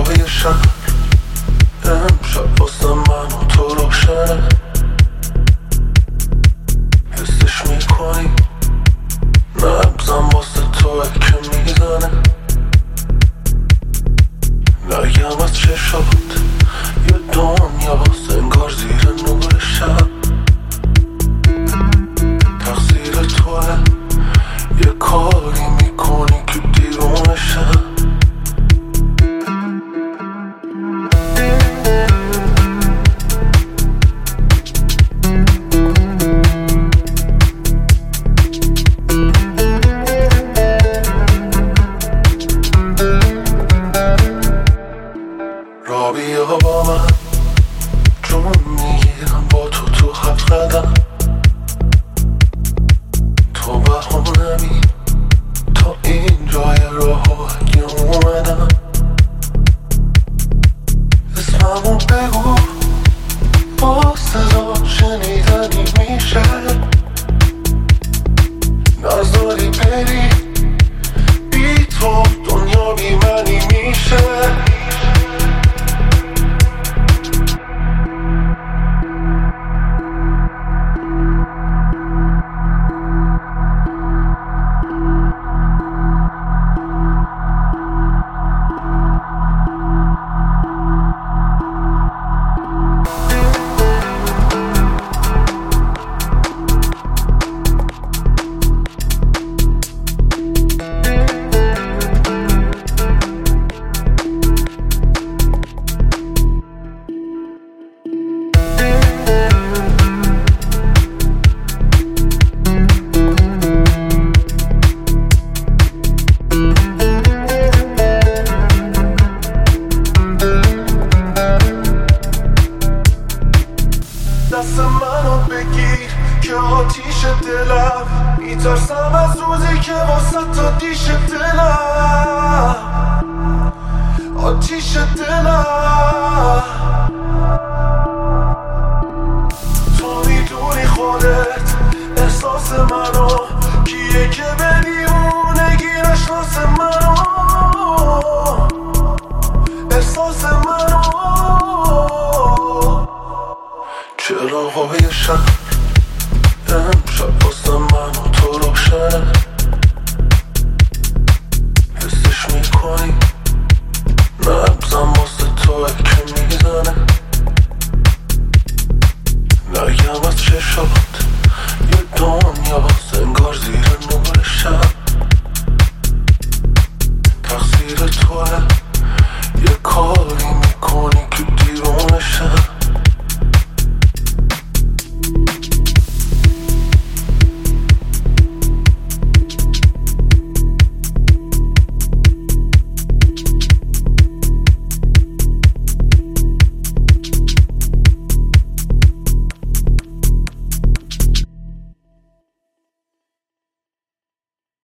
چراهای شهر امشب واسه من و تو روشنه، حسش میکنی نبزم واسه توه که میزنه. نگم از چشات یه دنیاست انگار زیر نور شب، تقصیر توه یه کاری میکنی که دیوونه شب. را بیا با من جون میگیرم با تو هفت قدم، تو بهانمی تا این جای راه اگه اومدم. اسممو بگو با صدا شنیدنی میشه، نذاری بری بی تو دنیا بی منی میشه. دست منو بگیر که آتیش دلم، میترسم از روزی که واسه تا دیش دلم، آتیش دلم. تو میدونی خودت احساس منو، کیه که به دیوونگی نشناس منو، احساس منو. چراهای شهر امشب واسه من و تو روشنه، حسش میکنی نبزم واسه توه که میزنه. نگم از چشات یه دنیاست انگار زیر نور شب، تقصیر توه